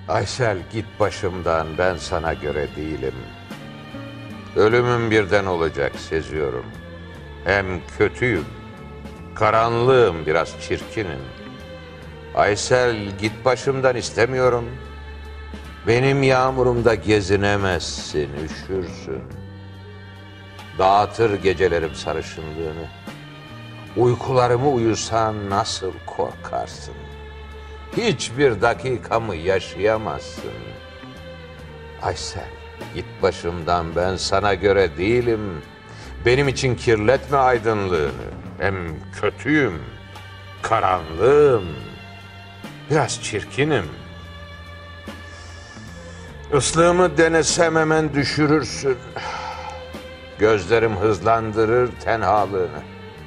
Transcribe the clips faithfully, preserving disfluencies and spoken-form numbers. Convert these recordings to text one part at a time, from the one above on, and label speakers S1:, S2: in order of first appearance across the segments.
S1: Aysel, git başımdan, ben sana göre değilim. Ölümüm birden olacak seziyorum. Hem kötüyüm, karanlığım, biraz çirkinim. Aysel, git başımdan, istemiyorum. Benim yağmurumda gezinemezsin, üşürsün. Dağıtır gecelerim sarışınlığını. Uykularımı uyusan nasıl korkarsın? Hiçbir dakikamı yaşayamazsın. Aysel, git başımdan, ben sana göre değilim. Benim için kirletme aydınlığını. Hem kötüyüm, karanlığım, biraz çirkinim. Islığımı denesem hemen düşürürsün. Gözlerim hızlandırır tenhalığını.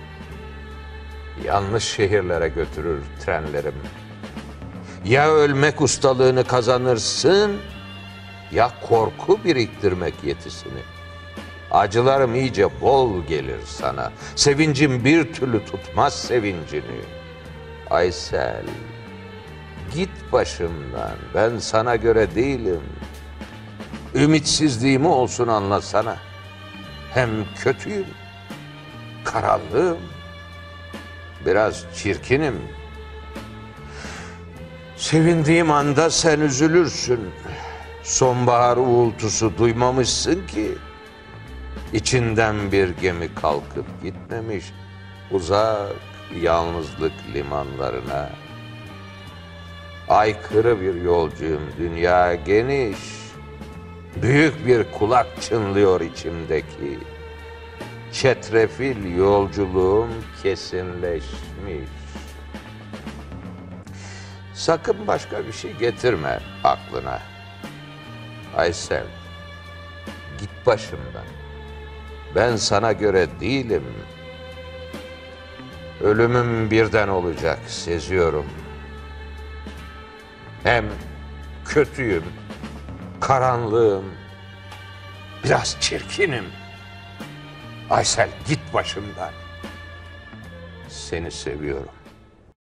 S1: Yanlış şehirlere götürür trenlerim. Ya ölmek ustalığını kazanırsın, ya korku biriktirmek yetisini. Acılarım iyice bol gelir sana. Sevincim bir türlü tutmaz sevincini. Aysel, git başımdan, ben sana göre değilim. Ümitsizliğimi olsun anlasana. Hem kötüyüm, karanlığım, biraz çirkinim. Sevindiğim anda sen üzülürsün. Sonbahar uğultusu duymamışsın ki. İçinden bir gemi kalkıp gitmemiş uzak yalnızlık limanlarına. Aykırı bir yolcuyum, dünya geniş. Büyük bir kulak çınlıyor içimdeki. Çetrefil yolculuğum kesinleşmiş. Sakın başka bir şey getirme aklına. Aysel, git başımdan. Ben sana göre değilim. Ölümüm birden olacak seziyorum. Hem kötüyüm, karanlığım, biraz çirkinim. Aysel, git başımdan. Seni seviyorum.